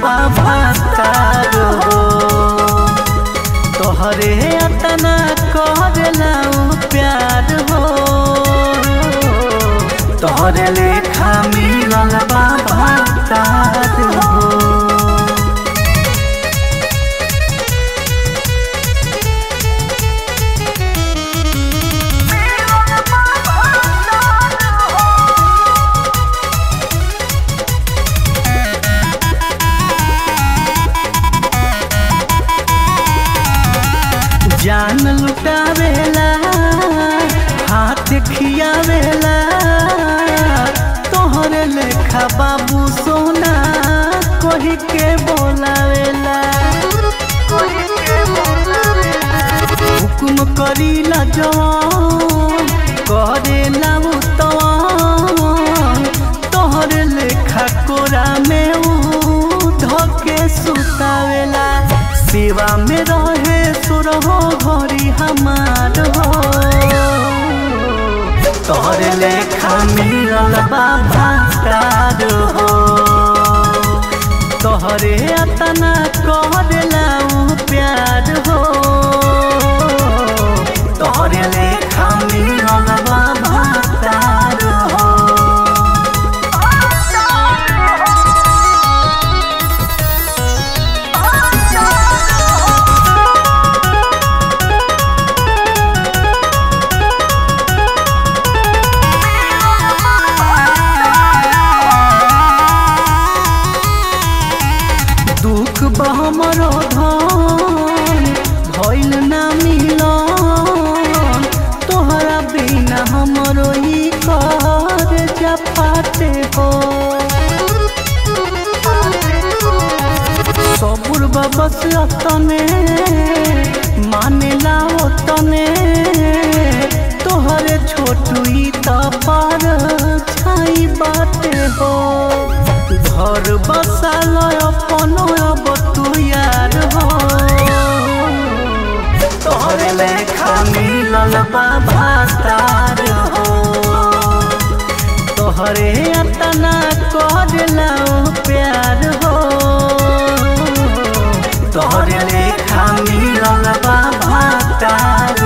बाबा तारो तोहरे अतना करला प्यार हो तोहरे लेखा मिलल बाबा तारो जान लुटावेला हाथ खियावेला तोहरे लेखा बाबू सोना कोही के बोलावेला हुकुम करीला जवान करेला उतवान तोहरे लेखा कोरा में धके सुतावेला सेवा में रहे सुरहो घरी हमार हो तोहरे लेखा मिलल बाबा तारो हो तोहरे अतना करला प्यार हो तोहरे लेखा मिलल बाबा तारो हो दुख हमरो धन भइल ना मिलन तोहरा बिना हमरो ही कर जपाते हो सबुर बबस तने मानेला तने तोहरे छोटू ही पर छाई बाटे हो घर बसाल अपनो अब तू यार हो तोहरे लेखा मिलल बाबा तारो हो तोहरे अतना करला प्यार हो तोहरे लेखा मिलल बाबा तारो